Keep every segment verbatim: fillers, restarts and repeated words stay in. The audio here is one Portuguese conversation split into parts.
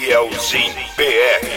Bielzinho P R.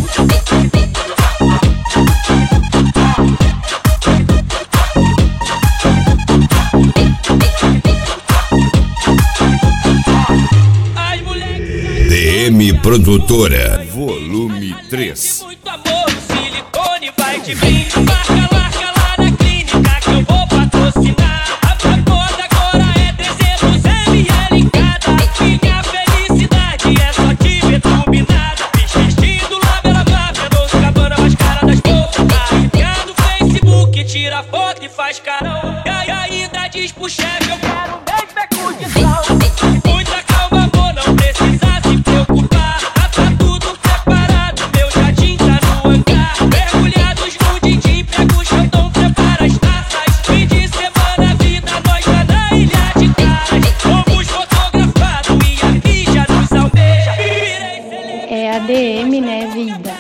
D M Produtora, volume três. Muito amor, o silicone vai de brinde. Marca, marca lá na clínica que eu vou patrocinar. A moda agora é trezentos mililitros em cada. Minha felicidade é só te ver turbinada. Vestido lá pela máfia, Dolce e Gabbana, mais cara das bolsas. Arranca no Facebook, tira foto e faz carão. E ainda diz pro chefe, eu quero um beijo, é condição. Muita calma, amor, não precisa se preocupar. Tá tudo preparado, meu jardim tá no hangar. Mergulhados no din-din, pega o chão, prepara as taças. Fim de semana, vida, nós lá na ilha de caras. Fomos fotografados e a mídia nos almeja. Virei celebridade. É A D M, né, vida?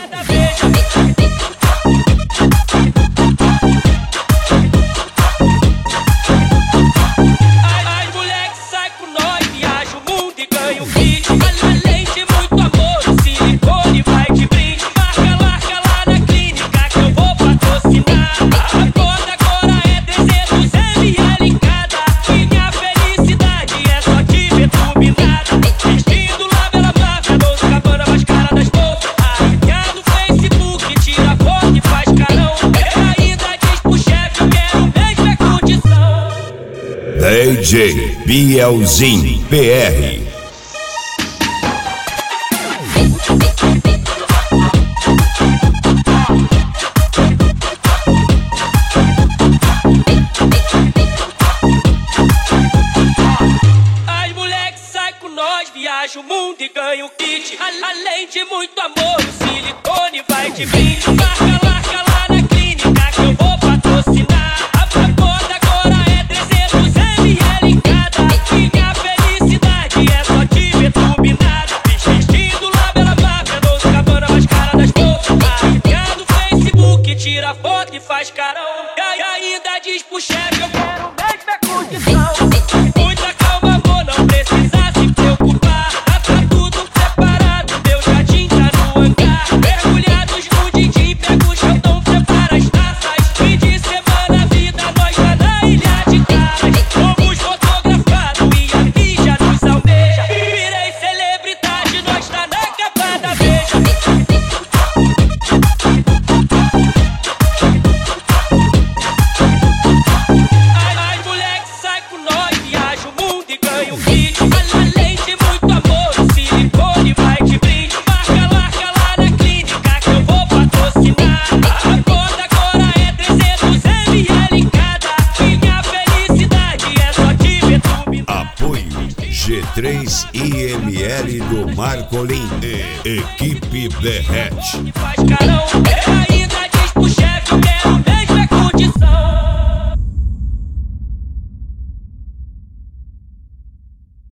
As moleques saem com nós, viaja o mundo e ganha um kit. Além de muito amor, o silicone vai de brinde. Marca, marca lá na clínica que eu vou patrocinar. A moda agora é trezentos mililitros em cada. Minha felicidade é só te ver turbinada. Vestido lá pela máfia, Dolce e Gabbana, mais cara das bolsas. Arranca no Facebook, tira foto e faz carão. E ainda diz pro chefe, eu quero um beijo, é condição. D J Bielzinho P R. As moleques saem com nós, viaja o mundo e ganha um kit. Além de muito amor, o silicone vai de brinde. Marca, marca lá na clínica que eu vou patrocinar. A moda agora é trezentos mililitros em cada. Minha felicidade é só te ver turbinada. Vestido lá pela máfia, Dolce e Gabbana, mais cara das bolsas. Arranca no Facebook, tira foto e faz carão. E ainda diz pro chefe, eu quero um beijo, é condição. Muita calma, amor, não precisa se preocupar. Tá tudo preparado, meu jardim tá no hangar. Mergulhados no din-din, pega o chão, prepara as taças. Fim de semana, vida, nós lá na ilha de caras. Fomos fotografados e a mídia nos almeja. Virei celebridade, nós tá na capa da veja. As moleques saem com nós, viaja o mundo e ganha um kit. Além de muito amor, o silicone vai de brinde. Marca, marca lá na clínica que eu vou patrocinar. A moda agora é trezentos mililitros em cada. Minha felicidade é só te ver turbinada. Apoio G três I M L do Marcolin e Equipe Derrete. Faz carão,